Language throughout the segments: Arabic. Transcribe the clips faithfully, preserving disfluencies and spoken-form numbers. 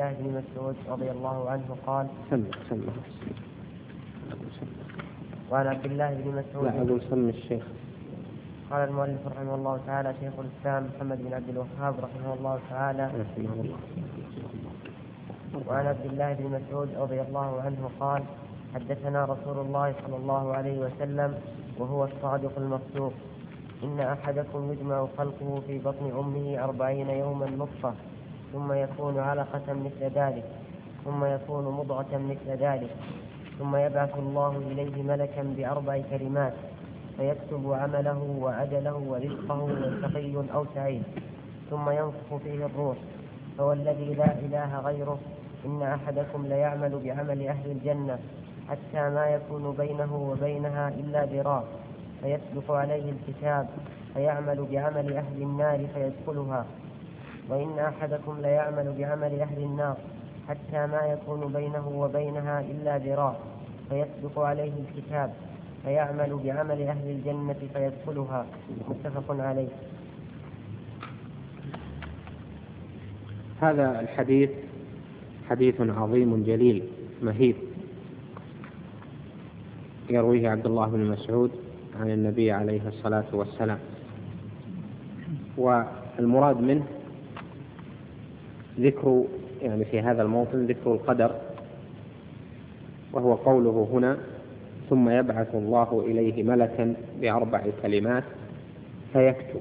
الله بن مسعود رضي الله عنه قال سم سم وعن عبد الله بن مسعود لا أقول سم الشيخ. قال المؤلف رحمه الله تعالى شيخ الإسلام محمد بن عبد الوهاب رحمه الله تعالى رحمه الله. وعن عبد الله بن مسعود رضي الله عنه قال حدثنا رسول الله صلى الله عليه وسلم وهو الصادق المصدوق إن أحدكم يجمع خلقه في بطن أمه أربعين يوما نطفة ثم يكون علقة مثل ذلك ثم يكون مضغة مثل ذلك ثم يبعث الله إليه ملكا بأربع كلمات فيكتب عمله وعدله ورزقه وشقي أو سعيد ثم ينفخ فيه الروح فوالذي لا إله غيره إن أحدكم ليعمل بعمل أهل الجنة حتى ما يكون بينه وبينها إلا ذراع فيسبق عليه الكتاب فيعمل بعمل أهل النار فيدخلها وإن أحدكم ليعمل بعمل أهل النار حتى ما يكون بينه وبينها إلا ذراع فيسبق عليه الكتاب فيعمل بعمل أهل الجنة فيدخلها متفق عليه. هذا الحديث حديث عظيم جليل مهيب يرويه عبد الله بن مسعود عن النبي عليه الصلاة والسلام، والمراد منه ذكر يعني في هذا الموطن ذكر القدر، وهو قوله هنا ثم يبعث الله إليه ملكا بأربع كلمات فيكتب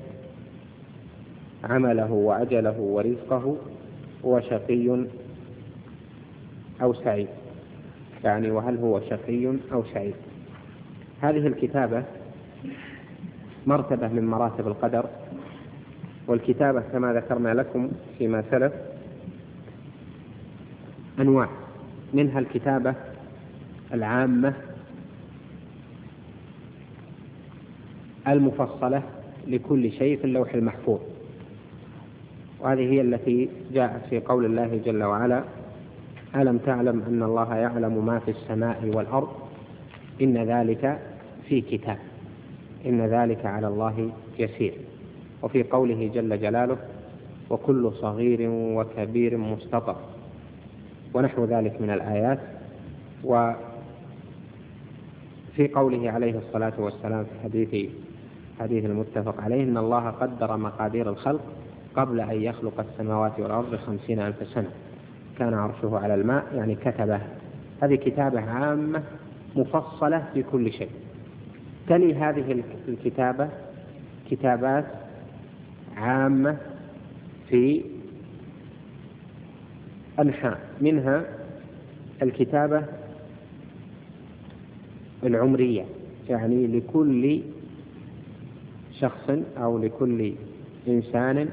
عمله وأجله ورزقه وشقي أو سعيد، يعني وهل هو شقي أو سعيد. هذه الكتابة مرتبة من مراتب القدر، والكتابة كما ذكرنا لكم فيما سلف أنواع، منها الكتابة العامة المفصلة لكل شيء في اللوح المحفوظ، وهذه هي التي جاءت في قول الله جل وعلا ألم تعلم أن الله يعلم ما في السماء والأرض إن ذلك في كتاب إن ذلك على الله يسير. وفي قوله جل جلاله وكل صغير وكبير مستطر ونحو ذلك من الآيات. وفي قوله عليه الصلاة والسلام في حديث حديث المتفق عليه إن الله قدر مقادير الخلق قبل أن يخلق السماوات والأرض خمسين ألف سنة كان عرشه على الماء، يعني كتبه. هذه كتابة عامة مفصلة في كل شيء. تلي هذه الكتابة كتابات عامة في أنحاء، منها الكتابة العمرية، يعني لكل شخص أو لكل إنسان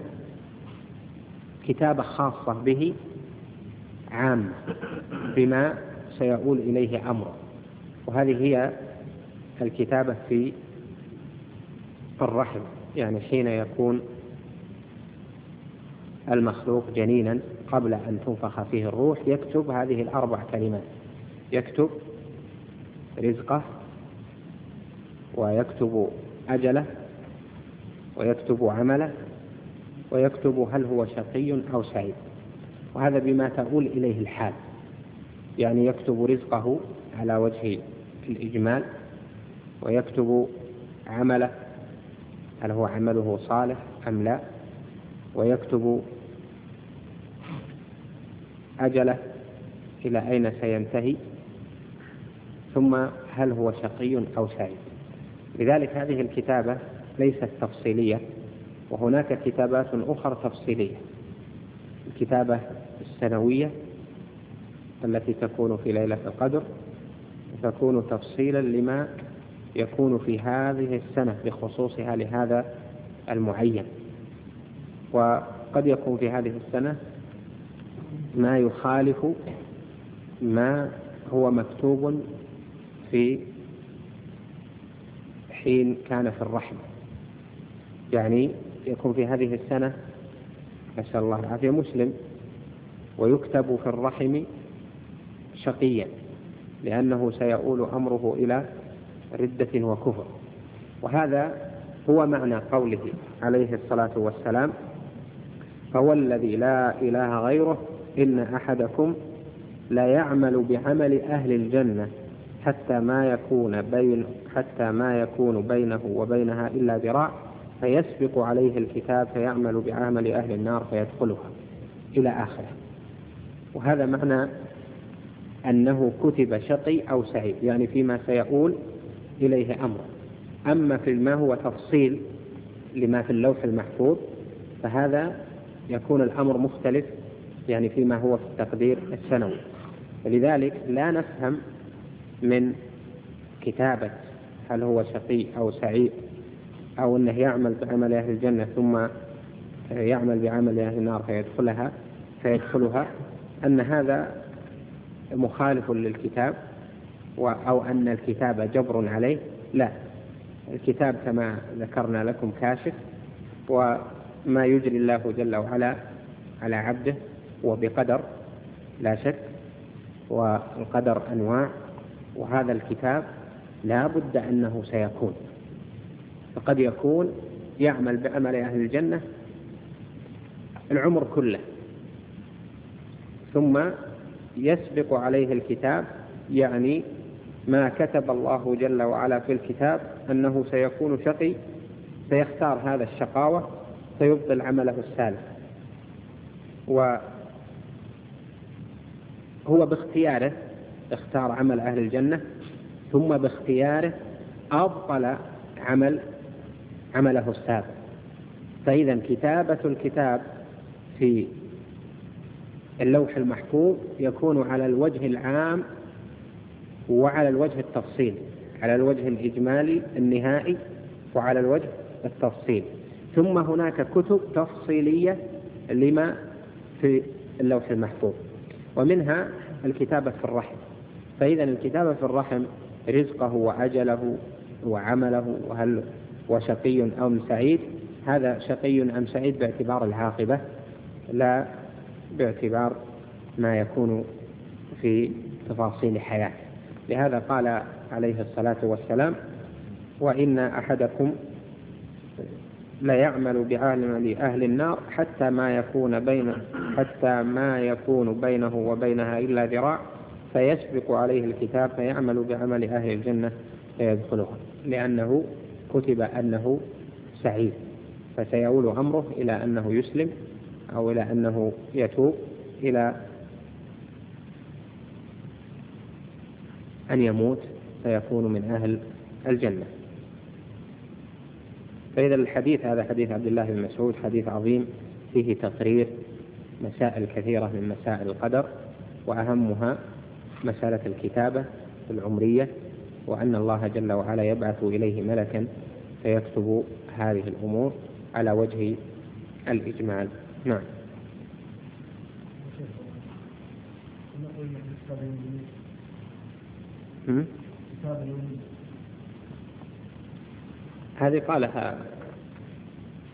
كتابة خاصة به عامة بما سيؤول إليه أمره، وهذه هي الكتابة في الرحم، يعني حين يكون المخلوق جنينا قبل أن تنفخ فيه الروح يكتب هذه الأربع كلمات، يكتب رزقه ويكتب أجله ويكتب عمله ويكتب هل هو شقي أو سعيد، وهذا بما تؤول إليه الحال، يعني يكتب رزقه على وجه الإجمال ويكتب عمله هل هو عمله صالح أم لا، ويكتب أجله إلى أين سينتهي، ثم هل هو شقي أو سعيد. لذلك هذه الكتابة ليست تفصيلية، وهناك كتابات أخرى تفصيلية، الكتابة السنوية التي تكون في ليلة القدر تكون تفصيلا لما يكون في هذه السنة بخصوصها لهذا المعين، وقد يكون في هذه السنة ما يخالف ما هو مكتوب في حين كان في الرحم، يعني يكون في هذه السنة نسأل الله العافية مسلم ويكتب في الرحم شقيا لأنه سيؤول أمره إلى ردة وكفر. وهذا هو معنى قوله عليه الصلاة والسلام فهو الذي لا إله غيره إن أحدكم لا يعمل بعمل أهل الجنة حتى ما يكون بين حتى ما يكون بينه وبينها إلا ذراع فيسبق عليه الكتاب فيعمل بعمل أهل النار فيدخلها إلى آخره. وهذا معنى أنه كتب شقي أو سعيد، يعني فيما سيؤول إليه أمر. أما فيما هو تفصيل لما في اللوح المحفوظ فهذا يكون الأمر مختلف، يعني فيما هو في التقدير السنوي. ولذلك لا نفهم من كتابة هل هو شقي أو سعيد أو أنه يعمل بعمل أهل الجنة ثم يعمل بعمل أهل النار فيدخلها فيدخلها أن هذا مخالف للكتاب أو أن الكتاب جبر عليه. لا، الكتاب كما ذكرنا لكم كاشف، وما يجري الله جل وعلا على عبده وبقدر لا شك، والقدر أنواع، وهذا الكتاب لا بد أنه سيكون. فقد يكون يعمل بعمل أهل الجنة العمر كله ثم يسبق عليه الكتاب، يعني ما كتب الله جل وعلا في الكتاب أنه سيكون شقي فيختار هذا الشقاوة فيبطل عمله السالف، وهو باختياره اختار عمل أهل الجنة ثم باختياره أبطل عمل عمله السابق. فإذا كتابة الكتاب في اللوح المحفوظ يكون على الوجه العام وعلى الوجه التفصيلي، على الوجه الإجمالي النهائي وعلى الوجه التفصيلي. ثم هناك كتب تفصيلية لما في اللوح المحفوظ، ومنها الكتابة في الرحم. فإذا الكتابة في الرحم رزقه وأجله وعمله وهل وشقي أم سعيد، هذا شقي أم سعيد باعتبار العاقبة لا باعتبار ما يكون في تفاصيل حياته. لهذا قال عليه الصلاة والسلام: وإن أحدكم لا يعمل بعمل أهل النار حتى ما يكون بين حتى ما يكون بينه وبينها إلا ذراع فيسبق عليه الكتاب فيعمل بعمل أهل الجنة فيدخلها، لأنه كتب أنه سعيد، فسيؤول أمره إلى أنه يسلم أو إلى أنه يتوب إلى أن يموت فيكون من أهل الجنة. فإذا الحديث هذا حديث عبد الله بن مسعود حديث عظيم فيه تقرير مسائل كثيرة من مسائل القدر، وأهمها مسألة الكتابة العمرية، وأن الله جل وعلا يبعث إليه ملكا فيكتب هذه الأمور على وجه الإجمال. نعم. هذه قالها